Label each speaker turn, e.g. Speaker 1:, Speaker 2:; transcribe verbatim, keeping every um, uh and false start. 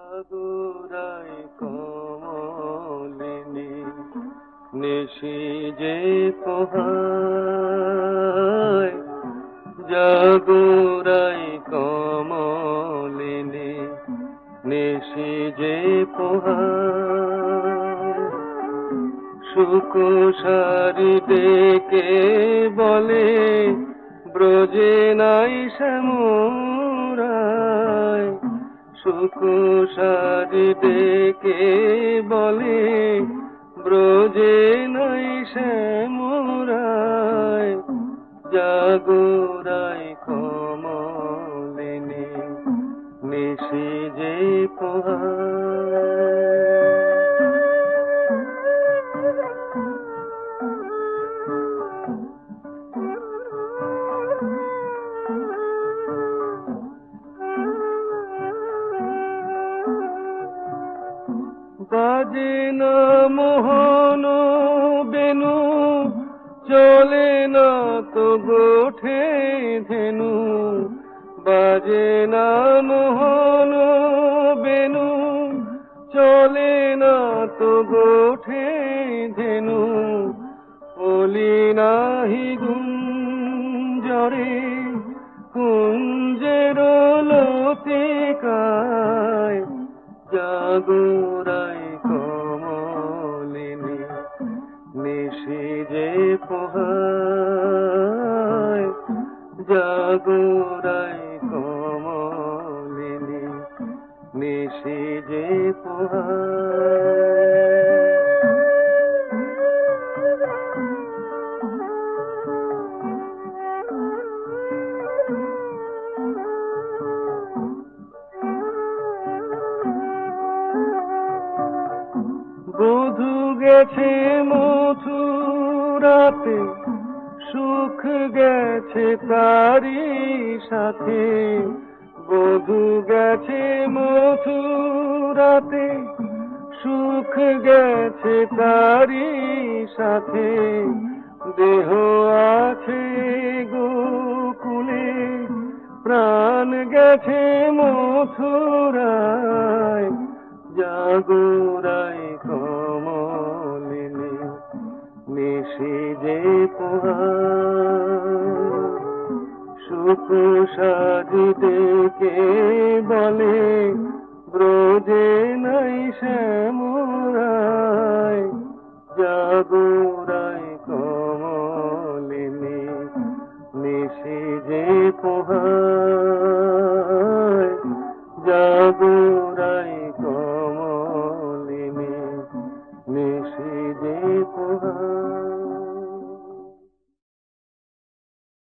Speaker 1: জাগোরাই কমলিনী নিশি যে পোহায়, জাগোরাই কমলিনী নিশি যে পোহায়। শুকসারি ডেকে বলে ব্রজে নাই শ্যামরায়, শুকসারি ডেকে বলে ব্রজে নাই শ্যামরায়। জাগোরাই কমলিনী নিশি যে পোহায়। বাজে না মোহন বেনু, চলে না তো গোঠে ধেনু। বাজে না মোহন বেনু, চলে না তো গোঠে ধেনু। ওলি নাহি গুঞ্জরে কুঞ্জের লতিকায়। জাগোরাই কমলিনী নিশি যে পোহায়, জাগোরাই কমলিনী নিশি যে পোহায়। বধূ গেছে মথুরাতে, সুখ গেছে তারি সাথে। বধূ গেছে মথুরাতে, সুখ গেছে তারি সাথে। দেহ আছে গোকুলে, প্রাণ গেছে মথুরায়। জাগোরাই কমলিনী নিশি যে পোহায়। শুকসারি ডেকে বলে ব্রজে নাই শ্যামরায়। জাগোরাই কমলিনী নিশি যে পোহায়, জাগোরাই